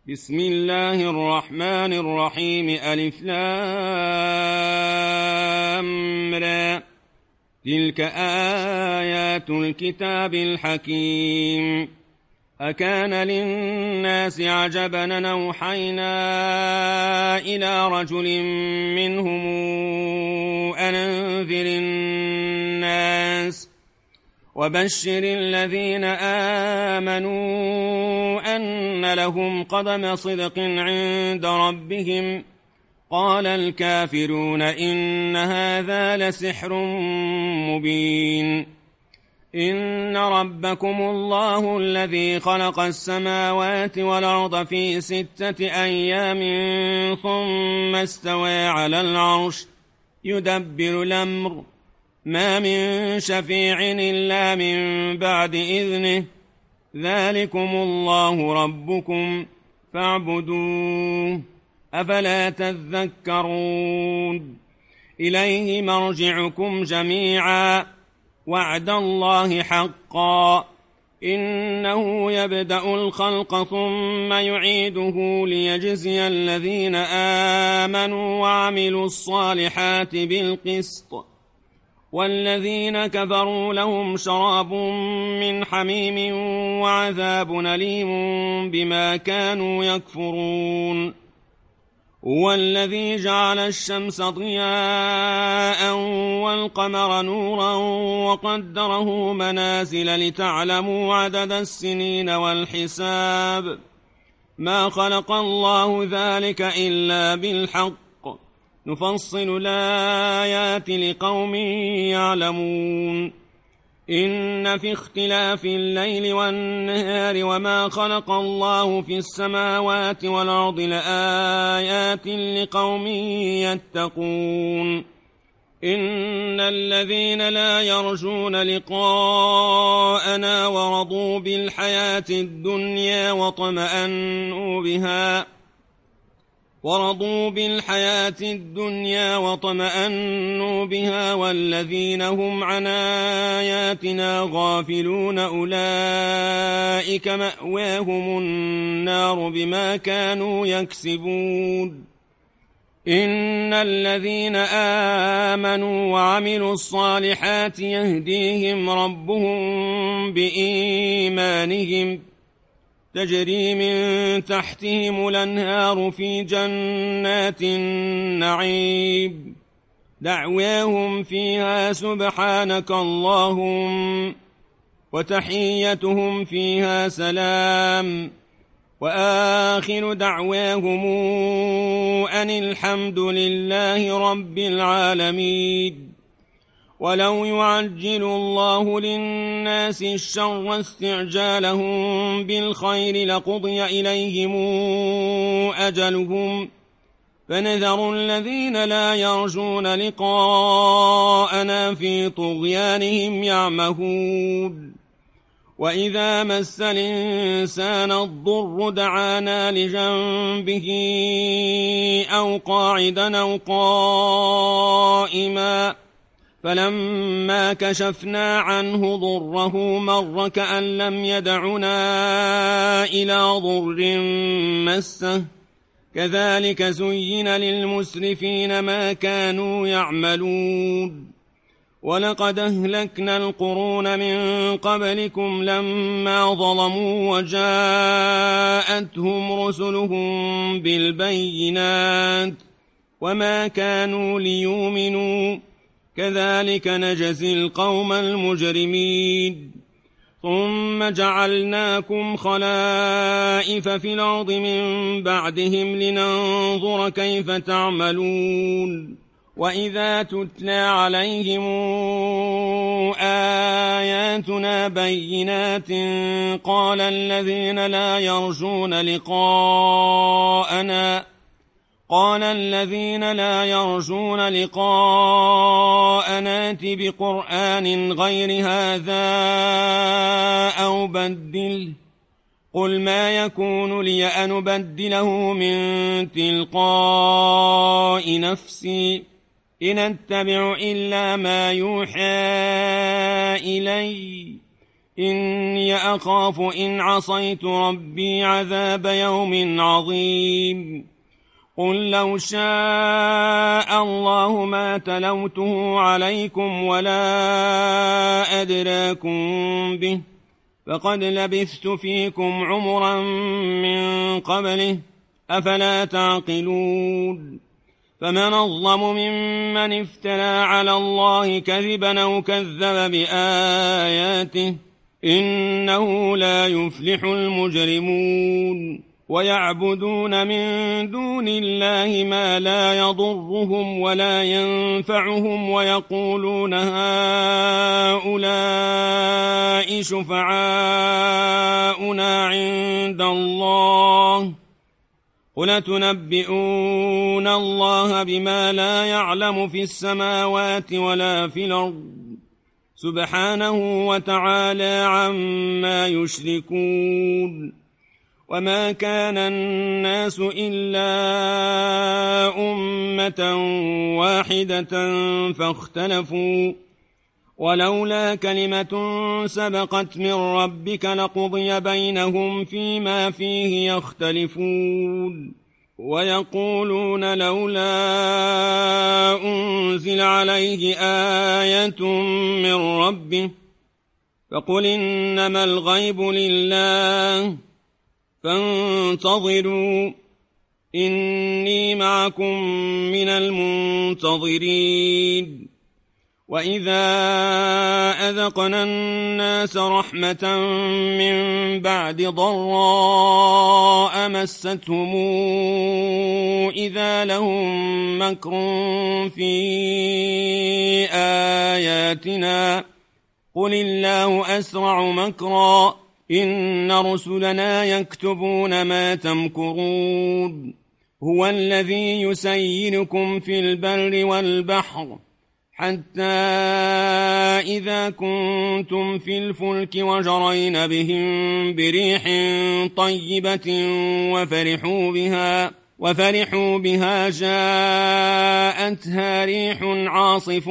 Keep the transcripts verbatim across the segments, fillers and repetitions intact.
بسم الله الرحمن الرحيم ألف لام را تلك آيات الكتاب الحكيم أكان للناس عجبا أن أوحينا إلى رجل منهم أن أنذر الناس وبشر الذين آمنوا أن لهم قدم صدق عند ربهم قال الكافرون إن هذا لسحر مبين إن ربكم الله الذي خلق السماوات والأرض في ستة أيام ثم استوى على العرش يدبر الأمر ما من شفيع إلا من بعد إذنه ذلكم الله ربكم فاعبدوه أفلا تذكرون إليه مرجعكم جميعا وعد الله حقا إنه يبدأ الخلق ثم يعيده ليجزي الذين آمنوا وعملوا الصالحات بالقسط والذين كفروا لهم شراب من حميم وعذاب أليم بما كانوا يكفرون هو الذي جعل الشمس ضياء والقمر نورا وقدره منازل لتعلموا عدد السنين والحساب ما خلق الله ذلك إلا بالحق نفصل الآيات لقوم يعلمون إن في اختلاف الليل والنهار وما خلق الله في السماوات والأرض لآيات لقوم يتقون إن الذين لا يرجون لقاءنا ورضوا بالحياة الدنيا وطمأنوا بها ورضوا بالحياة الدنيا وطمأنوا بها والذين هم عن آياتنا غافلون أولئك مأواهم النار بما كانوا يكسبون إن الذين آمنوا وعملوا الصالحات يهديهم ربهم بإيمانهم تجري من تحتهم الأنهار في جنات النعيم دعواهم فيها سبحانك اللهم وتحيتهم فيها سلام وآخر دعواهم أن الحمد لله رب العالمين ولو يعجل الله للناس الشر استعجالهم بالخير لقضي إليهم أجلهم فنذر الذين لا يرجون لقاءنا في طغيانهم يعمهون وإذا مس الإنسان الضر دعانا لجنبه أو قاعدا أو قائما فلما كشفنا عنه ضره مر كأن لم يدعنا إلى ضر مسه كذلك زين للمسرفين ما كانوا يعملون ولقد أهلكنا القرون من قبلكم لما ظلموا وجاءتهم رسلهم بالبينات وما كانوا ليؤمنوا كذلك نجزي القوم المجرمين ثم جعلناكم خلائف في الأرض من بعدهم لننظر كيف تعملون وإذا تتلى عليهم آياتنا بينات قال الذين لا يرجون لقاءنا قال الذين لا يرجون لقاءنا ائت بقرآن غير هذا أو بدله قل ما يكون لي أن أبدله من تلقاء نفسي إن أتبع إلا ما يوحى إلي إني أخاف إن عصيت ربي عذاب يوم عظيم قل لو شاء الله ما تلوته عليكم ولا أدراكم به فقد لبثت فيكم عمرا من قبله أفلا تعقلون فمن أظلم ممن افترى على الله كذبا أو كذب بآياته إنه لا يفلح المجرمون ويعبدون من دون الله ما لا يضرهم ولا ينفعهم ويقولون هؤلاء شفعاؤنا عند الله قل تنبئون الله بما لا يعلم في السماوات ولا في الأرض سبحانه وتعالى عما يشركون وما كان الناس إلا أمة واحدة فاختلفوا ولولا كلمة سبقت من ربك لقضي بينهم فيما فيه يختلفون ويقولون لولا أنزل عليه آية من ربه فقل إنما الغيب لله فانتظروا إني معكم من المنتظرين وإذا أذقنا الناس رحمة من بعد ضراء مستهم إذا لهم مكر في آياتنا قل الله أسرع مكرا إن رسلنا يكتبون ما تمكرون هو الذي يسيركم في البر والبحر حتى إذا كنتم في الفلك وجرين بهم بريح طيبة وفرحوا بها وفرحوا بها جاءتها ريح عاصف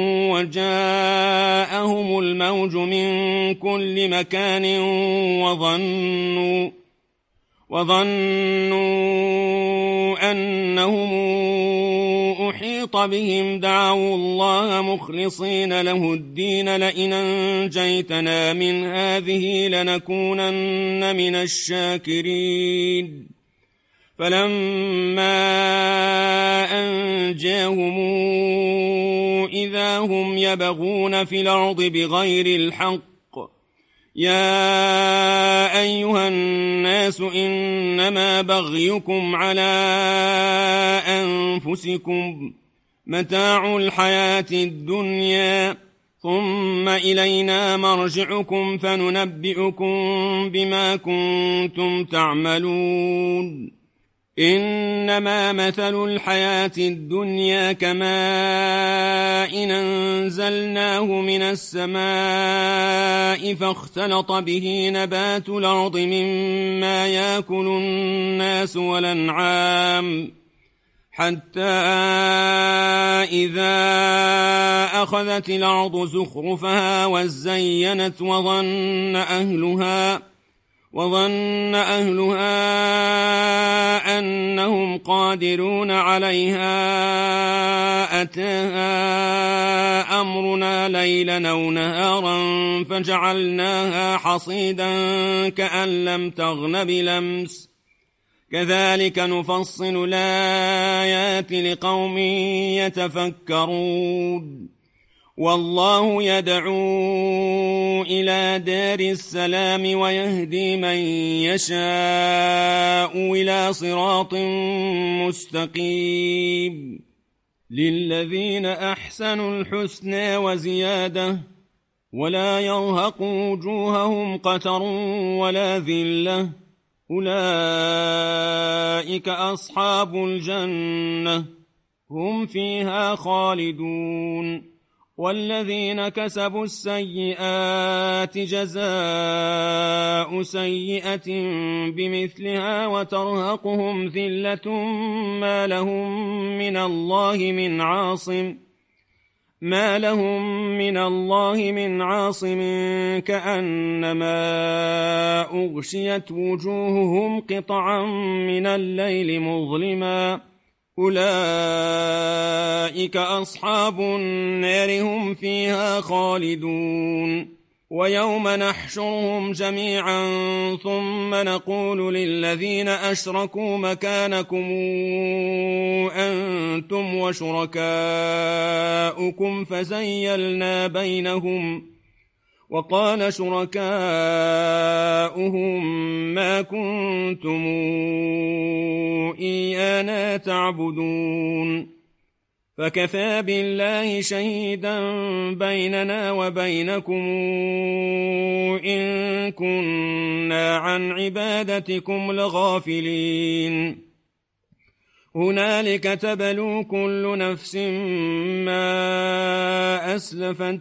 وجاءهم الموج من كل مكان وظنوا وظنوا أنهم أحيط بهم دعوا الله مخلصين له الدين لئن أنجيتنا من هذه لنكونن من الشاكرين فلما أنجاهم إذا هم يبغون في الأرض بغير الحق يا أيها الناس إنما بغيكم على أنفسكم متاع الحياة الدنيا ثم إلينا مرجعكم فننبئكم بما كنتم تعملون إنما مثل الحياة الدنيا كماء أنزلناه من السماء فاختلط به نبات الأرض مما يأكل الناس والأنعام حتى إذا أخذت الأرض زخرفها وزينت وظن أهلها وظن أهلها أنهم قادرون عليها أتاها أمرنا ليلا أو نهارا فجعلناها حصيدا كأن لم تغن بلمس كذلك نفصل الآيات لقوم يتفكرون والله يدعو إلى دار السلام ويهدي من يشاء إلى صراط مستقيم للذين أحسنوا الحسنى وزيادة ولا يرهق وجوههم قتر ولا ذلة أولئك أصحاب الجنة هم فيها خالدون والذين كسبوا السيئات جزاء سيئة بمثلها وترهقهم ذلة ما لهم من الله من عاصم ما لهم من الله من عاصم كأنما أغشيت وجوههم قطعا من الليل مظلما أولئك أصحاب النار هم فيها خالدون ويوم نحشرهم جميعا ثم نقول للذين أشركوا مكانكم أنتم وشركاؤكم فزيلنا بينهم وقال شركاؤهم ما كنتم إيانا تعبدون فكفى بالله شهيدا بيننا وبينكم إن كنا عن عبادتكم لغافلين هنالك تبلو كل نفس ما أسلفت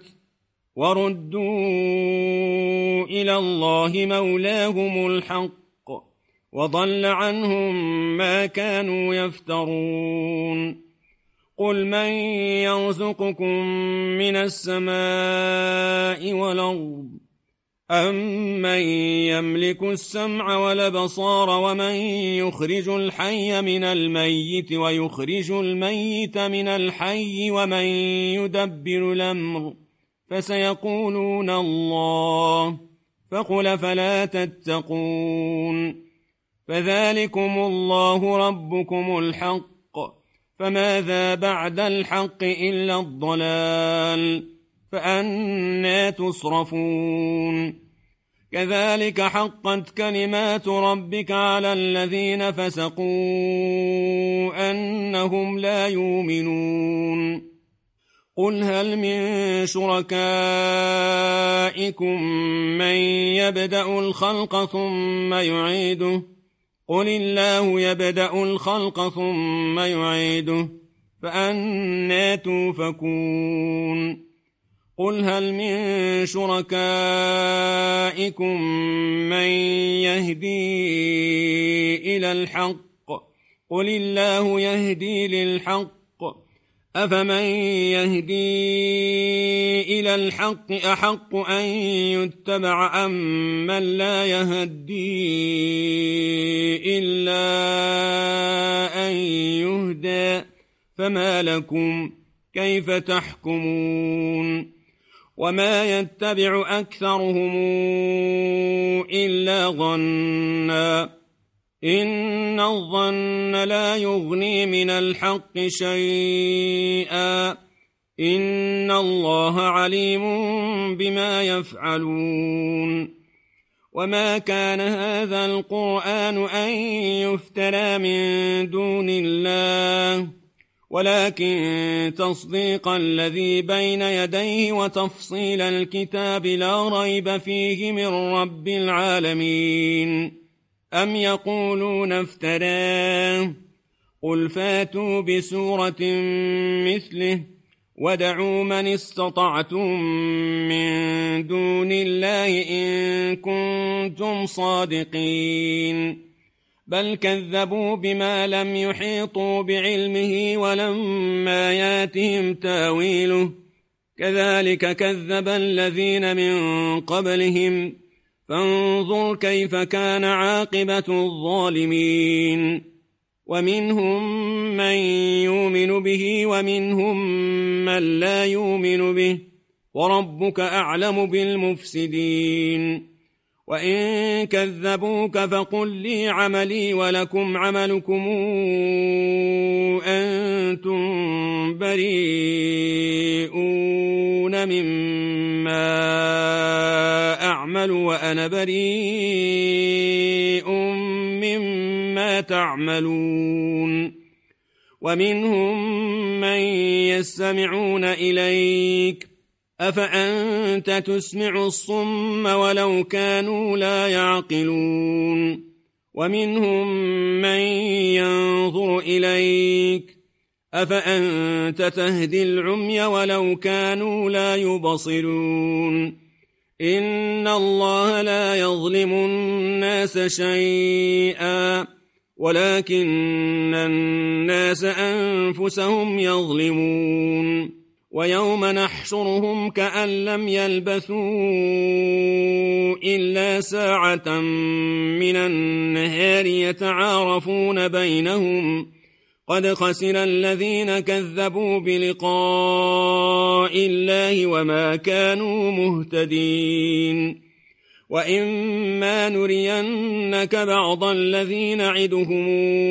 وردوا إلى الله مولاهم الحق وضل عنهم ما كانوا يفترون قل من يرزقكم من السماء والأرض أمن يملك السمع والأبصار ومن يخرج الحي من الميت ويخرج الميت من الحي ومن يدبر الأمر فسيقولون الله فقل فلا تتقون فذلكم الله ربكم الحق فماذا بعد الحق إلا الضلال فأنى تصرفون كذلك حقت كلمات ربك على الذين فسقوا أنهم لا يؤمنون قل هل من شركائكم من يبدأ الخلق ثم يعيده قل الله يبدأ الخلق ثم يعيده فأنى توفكون قل هل من شركائكم من يهدي إلى الحق قل الله يهدي للحق أفمن يهدي إلى الحق أحق أن يتبع أم من لا يهدي إلا أن يهدى فما لكم كيف تحكمون وما يتبع أكثرهم إلا ظنّا إن الظن لا يغني من الحق شيئا إن الله عليم بما يفعلون وما كان هذا القرآن أن يفترى من دون الله ولكن تصديق الذي بين يديه وتفصيل الكتاب لا ريب فيه من رب العالمين أم يقولون افتراه قل فاتوا بسورة مثله ودعوا من استطعتم من دون الله إن كنتم صادقين بل كذبوا بما لم يحيطوا بعلمه ولما ياتهم تاويله كذلك كذب الذين من قبلهم فانظر كيف كان عاقبة الظالمين ومنهم من يؤمن به ومنهم من لا يؤمن به وربك أعلم بالمفسدين وإن كذبوك فقل لي عملي ولكم عملكم أنتم بريئون مما أعمل وأنا بريء مما تعملون ومنهم من يستمعون إليك أفأنت تسمع الصم ولو كانوا لا يعقلون ومنهم من ينظر إليك أفأنت تهدي العمي ولو كانوا لا يبصرون إن الله لا يظلم الناس شيئا ولكن الناس أنفسهم يظلمون ويوم نحشرهم كأن لم يلبثوا إلا ساعة من النهار يتعارفون بينهم قد خسر الذين كذبوا بلقاء الله وما كانوا مهتدين وإما نرينك بعض الذي نعدهم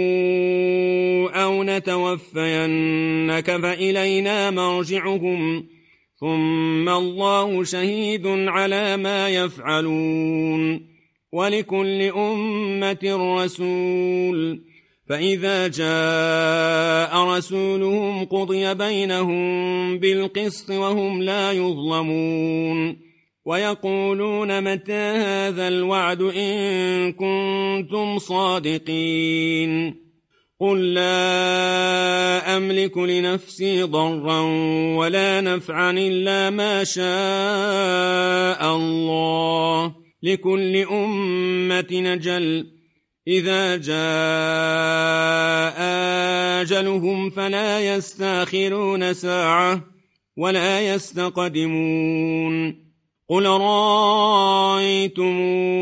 أو نتوفينك فإلينا مرجعهم ثم الله شهيد على ما يفعلون ولكل أمة رسول فإذا جاء رسولهم قضي بينهم بالقسط وهم لا يظلمون ويقولون متى هذا الوعد إن كنتم صادقين قل لا أملك لنفسي ضرا ولا نفعا إلا ما شاء الله لكل أمة أجل إذا جاء أجلهم فلا يستأخرون ساعة ولا يستقدمون قل رأيتم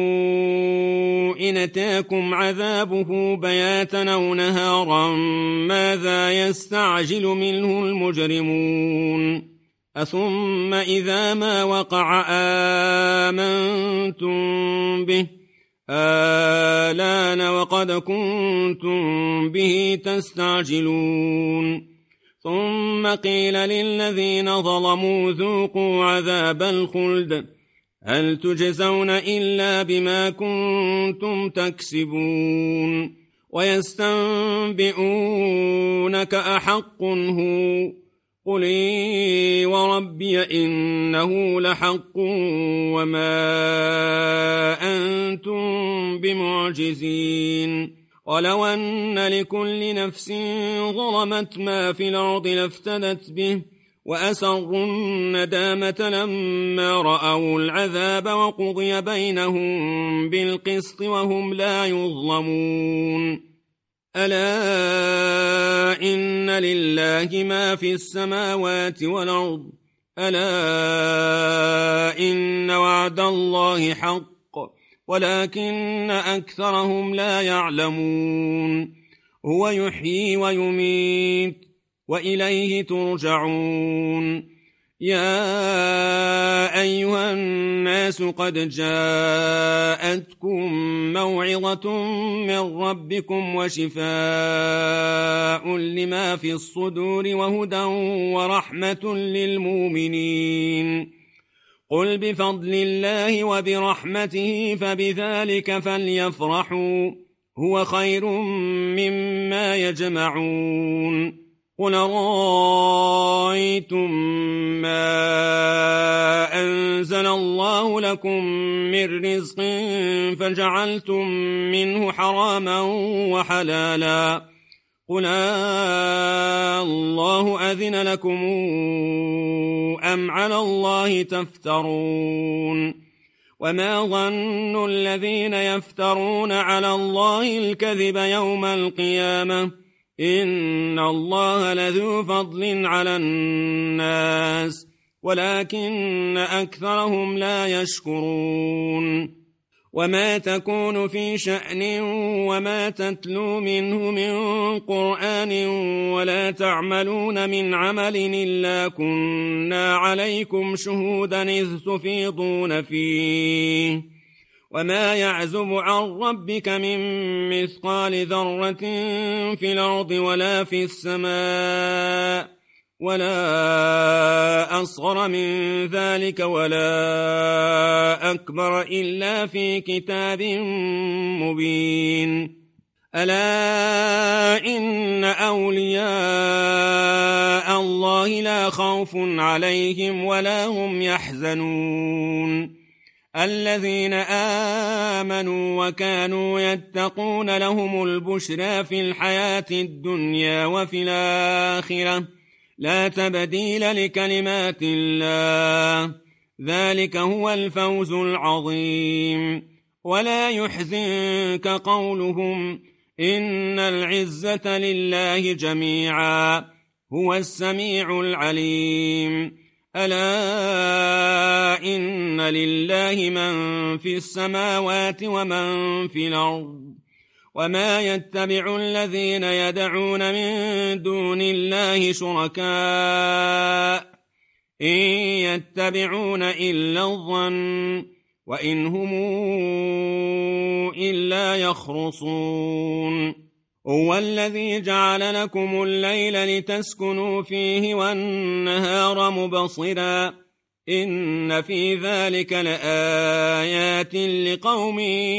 إن أتاكم عذابه بياتا أو نهارا ماذا يستعجل منه المجرمون أثم إذا ما وقع آمنتم به آلان وقد كنتم به تستعجلون ثم قيل للذين ظلموا ذوقوا عذاب الخلد هل تجزون إلا بما كنتم تكسبون ويستنبئونك أحق هو قل إي وربي إنه لحق وما أنتم بمعجزين ولو أن لكل نفس ظلمت ما في الأرض لافتدت به وأسروا الندامة لما رأوا العذاب وقضي بينهم بالقسط وهم لا يظلمون ألا إن لله ما في السماوات والأرض ألا إن وعد الله حق ولكن أكثرهم لا يعلمون هو يحيي ويميت وإليه ترجعون يا أيها الناس قد جاءتكم موعظة من ربكم وشفاء لما في الصدور وهدى ورحمة للمؤمنين قل بفضل الله وبرحمته فبذلك فليفرحوا هو خير مما يجمعون قل رأيتم ما أنزل الله لكم من رزق فجعلتم منه حراما وحلالا قل الله أذن لكم أم على الله تفترون وما ظن الذين يفترون على الله الكذب يوم القيامة إن الله لذو فضل على الناس ولكن أكثرهم لا يشكرون وما تكون في شأن وما تتلو منه من قرآن ولا تعملون من عمل إلا كنا عليكم شهودا إذ تفيضون فيه وما يعزب عن ربك من مثقال ذرة في الأرض ولا في السماء ولا أصغر من ذلك ولا أكبر إلا في كتاب مبين ألا إن أولياء الله لا خوف عليهم ولا هم يحزنون الذين آمنوا وكانوا يتقون لهم البشرى في الحياة الدنيا وفي الآخرة لا تبديل لكلمات الله ذلك هو الفوز العظيم ولا يحزنك قولهم إن العزة لله جميعا هو السميع العليم ألا إن لله من في السماوات ومن في الأرض وما يتبع الذين يدعون من دون الله شركاء إن يتبعون إلا الظن وإن هم إلا يخرصون هو الذي جعل لكم الليل لتسكنوا فيه والنهار مبصرا إن في ذلك لآيات لقوم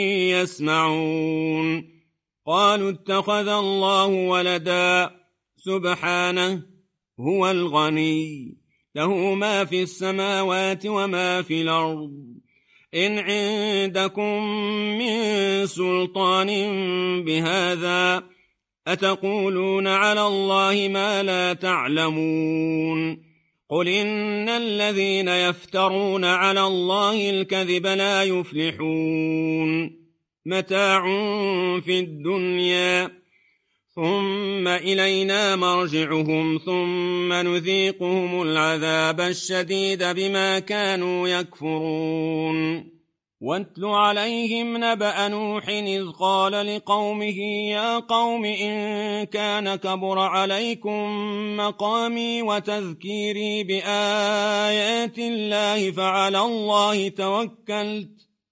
يسمعون قالوا اتخذ الله ولدا سبحانه هو الغني له ما في السماوات وما في الأرض إن عندكم من سلطان بهذا أتقولون على الله ما لا تعلمون قل إن الذين يفترون على الله الكذب لا يفلحون متاع في الدنيا ثم إلينا مرجعهم ثم نذيقهم العذاب الشديد بما كانوا يكفرون واتل عليهم نبأ نوح إذ قال لقومه يا قوم إن كان كبر عليكم مقامي وتذكيري بآيات الله فعلى الله توكلت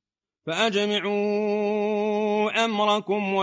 فأجمعوا أمركم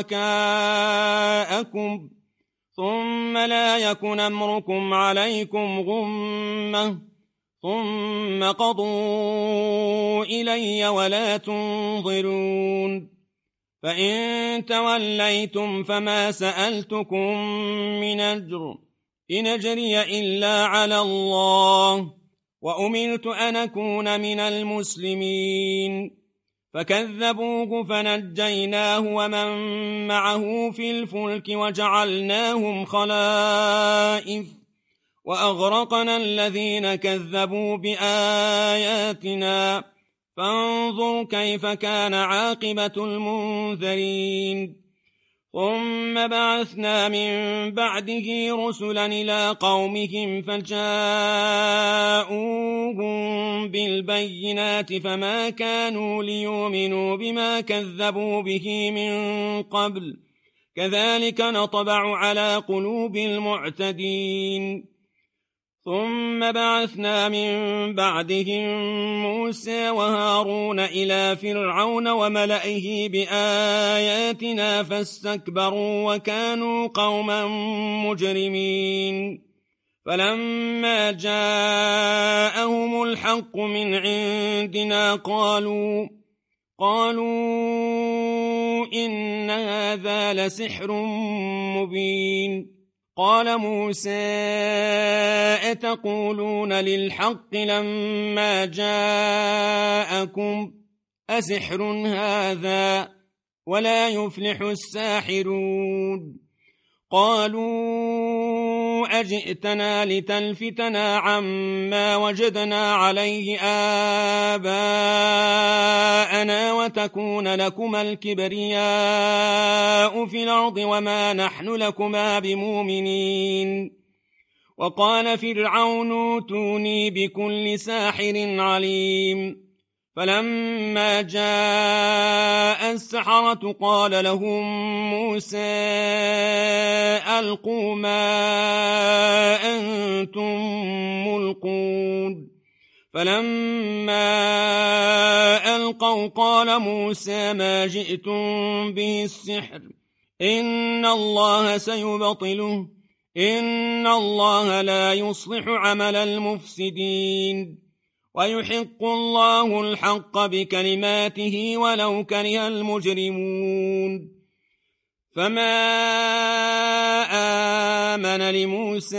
وشركاءكم ثم لا يكن أمركم عليكم غمة ثم قضوا إلي ولا تنظرون فإن توليتم فما سألتكم من أجر إن أجري إلا على الله وأمرت أن أكون من المسلمين فكذبوه فنجيناه ومن معه في الفلك وجعلناهم خلائف وأغرقنا الذين كذبوا بآياتنا فانظر كيف كان عاقبة المنذرين ثم بعثنا من بعده رسلا إلى قومهم فجاءوهم بالبينات فما كانوا ليؤمنوا بما كذبوا به من قبل كذلك نطبع على قلوب المعتدين ثم بعثنا من بعدهم موسى وهارون إلى فرعون وملئه بآياتنا فاستكبروا وكانوا قوما مجرمين فلما جاءهم الحق من عندنا قالوا قالوا إن هذا لسحر مبين قال موسى أتقولون للحق لما جاءكم أسحر هذا ولا يفلح الساحرون قالوا أجئتنا لتلفتنا عما وجدنا عليه آباءنا وتكون لكما الكبرياء في الأرض وما نحن لكما بمؤمنين وقال فرعون ائتوني بكل ساحر عليم فلما جاء السحرة قال لهم موسى ألقوا ما أنتم ملقون فلما ألقوا قال موسى ما جئتم به السحر إن الله سيبطله إن الله لا يصلح عمل المفسدين ويحق الله الحق بكلماته ولو كره المجرمون فما آمن لموسى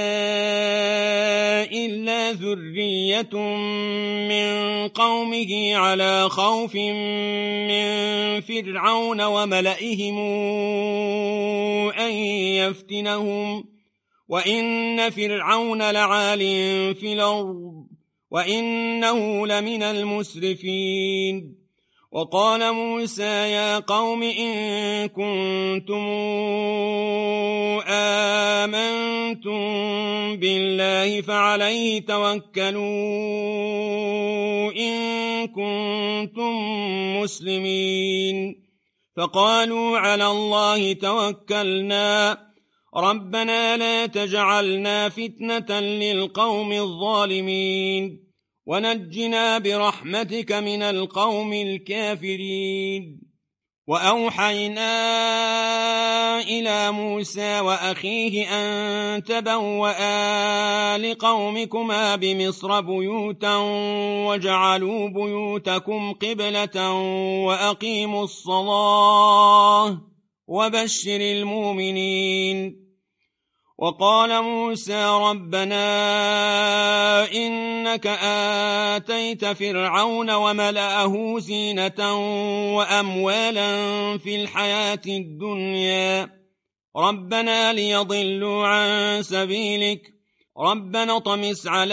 إلا ذرية من قومه على خوف من فرعون وملئهم أن يفتنهم وإن فرعون لعال في الأرض وإنه لمن المسرفين وقال موسى يا قوم إن كنتم آمنتم بالله فعليه توكلوا إن كنتم مسلمين. فقالوا على الله توكلنا ربنا لا تجعلنا فتنة للقوم الظالمين ونجنا برحمتك من القوم الكافرين. وأوحينا إلى موسى وأخيه أن تبوأ لقومكما بمصر بيوتا وجعلوا بيوتكم قبلة وأقيموا الصلاة وبشر المؤمنين. وقال موسى ربنا إنك آتيت فرعون وملأه زينة وأموالا في الحياة الدنيا ربنا ليضلوا عن سبيلك ربنا طمس على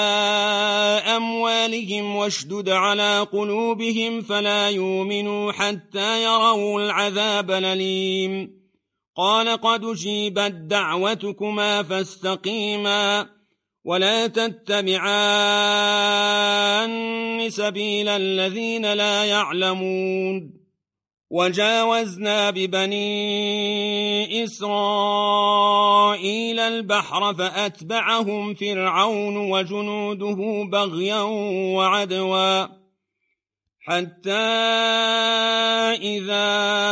أموالهم واشدد على قلوبهم فلا يؤمنوا حتى يروا العذاب الأليم. قال قد أجيبت دعوتكما فاستقيما ولا تتبعان سبيل الذين لا يعلمون. وجاوزنا ببني إسرائيل البحر فأتبعهم فرعون وجنوده بغيا وعدوا حتى إذا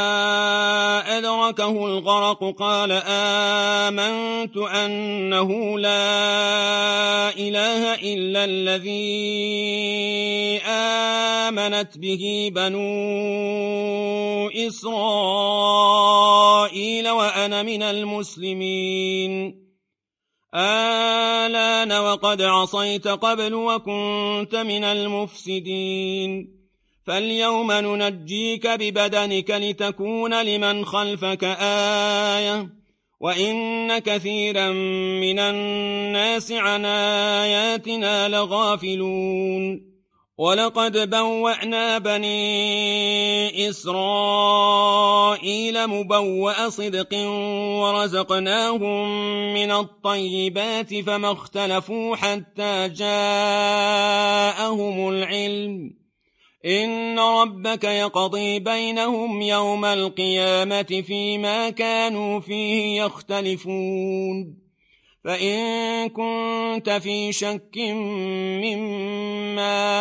أدركه الغرق قال آمنت أنه لا إله إلا الذي آمنت به بنو إسرائيل وأنا من المسلمين. آلان وقد عصيت قبل وكنت من المفسدين. فاليوم ننجيك ببدنك لتكون لمن خلفك آية وإن كثيرا من الناس عن آياتنا لغافلون. ولقد بوأنا بني إسرائيل مبوأ صدق ورزقناهم من الطيبات فما اختلفوا حتى جاءهم العلم إن ربك يقضي بينهم يوم القيامة فيما كانوا فيه يختلفون. فإن كنت في شك مما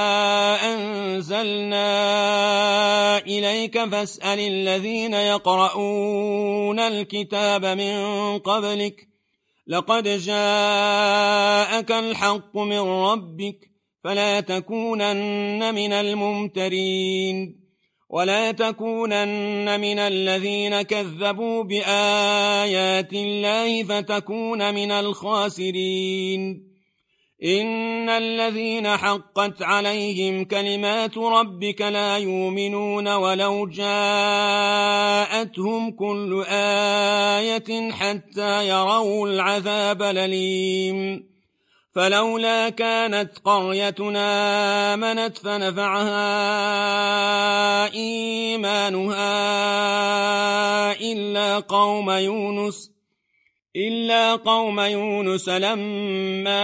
أنزلنا إليك فاسأل الذين يقرؤون الكتاب من قبلك لقد جاءك الحق من ربك فلا تكونن من الممترين ولا تكونن من الذين كذبوا بآيات الله فتكون من الخاسرين. إن الذين حقت عليهم كلمات ربك لا يؤمنون ولو جاءتهم كل آية حتى يروا العذاب الأليم. فلولا كانت قريتنا آمنت فنفعها إيمانها إلا قوم يونس إلا قوم يونس لما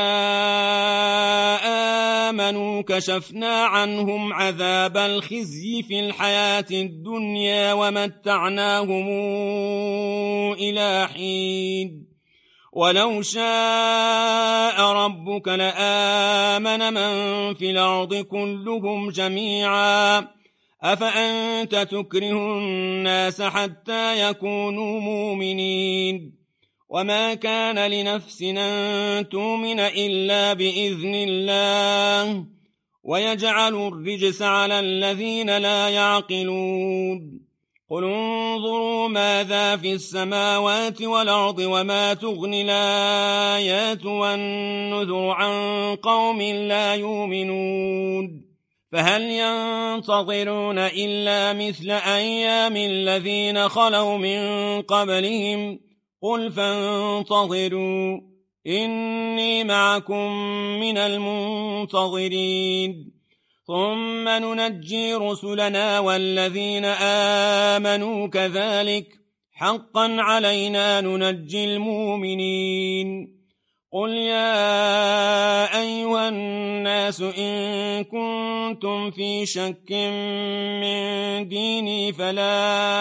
آمنوا كشفنا عنهم عذاب الخزي في الحياة الدنيا ومتعناهم إلى حين. ولو شاء ربك لآمن من في الأرض كلهم جميعا أفأنت تكره الناس حتى يكونوا مؤمنين. وما كان لنفس أن تؤمن إلا بإذن الله ويجعل الرجس على الذين لا يعقلون. قل انظروا ماذا في السماوات والأرض وما تغني الآيات والنذر عن قوم لا يؤمنون. فهل ينتظرون إلا مثل أيام الذين خلوا من قبلهم قل فانتظروا إني معكم من المنتظرين. ثم ننجي رسلنا والذين آمنوا كذلك حقا علينا ننجي المؤمنين. قل يا أيها الناس إن كنتم في شك من ديني فلا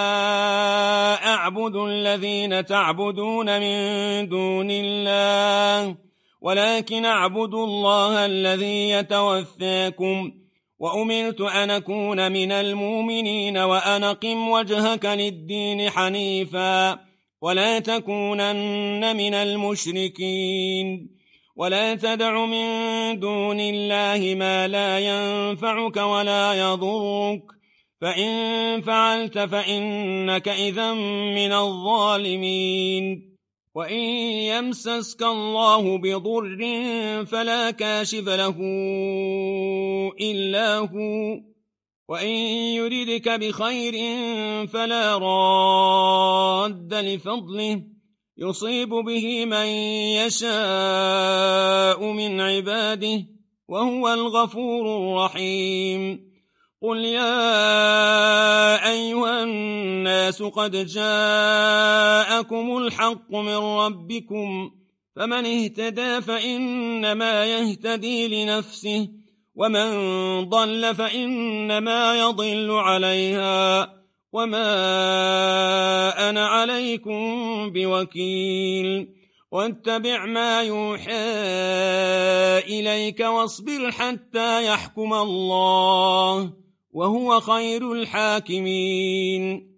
أعبد الذين تعبدون من دون الله ولكن أعبد الله الذي يتوفاكم وأمرت أن أكون من المؤمنين وأن أقم وجهك للدين حنيفا ولا تكونن من المشركين ولا تدع من دون الله ما لا ينفعك ولا يضرك فإن فعلت فإنك إذا من الظالمين وإن يمسسك الله بضر فلا كاشف له إلا هو وإن يردك بخير فلا راد لفضله يصيب به من يشاء من عباده وهو الغفور الرحيم قل يا أيها الناس قد جاءكم الحق من ربكم فمن اهتدى فإنما يهتدي لنفسه ومن ضل فإنما يضل عليها وما أنا عليكم بوكيل واتبع ما يوحى إليك واصبر حتى يحكم الله وهو خير الحاكمين